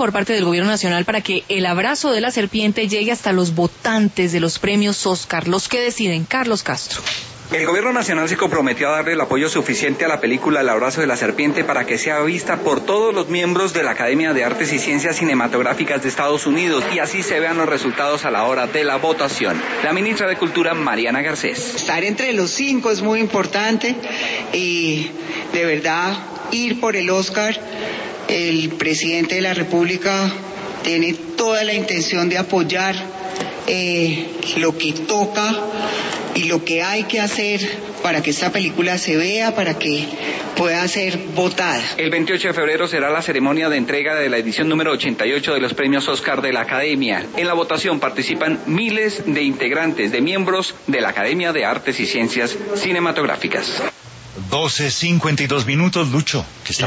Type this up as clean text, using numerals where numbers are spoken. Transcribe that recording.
por parte del Gobierno Nacional para que El abrazo de la serpiente llegue hasta los votantes de los premios Oscar, los que deciden? Carlos Castro. El Gobierno Nacional se comprometió a darle el apoyo suficiente a la película El abrazo de la serpiente para que sea vista por todos los miembros de la Academia de Artes y Ciencias Cinematográficas de Estados Unidos y así se vean los resultados a la hora de la votación. La ministra de Cultura, Mariana Garcés. Estar entre los 5 es muy importante y de verdad ir por el Oscar. El presidente de la República tiene toda la intención de apoyar lo que toca y lo que hay que hacer para que esta película se vea, para que pueda ser votada. El 28 de febrero será la ceremonia de entrega de la edición número 88 de los premios Oscar de la Academia. En la votación participan miles de integrantes, de miembros de la Academia de Artes y Ciencias Cinematográficas. 12:52 minutos, Lucho. ¿Qué está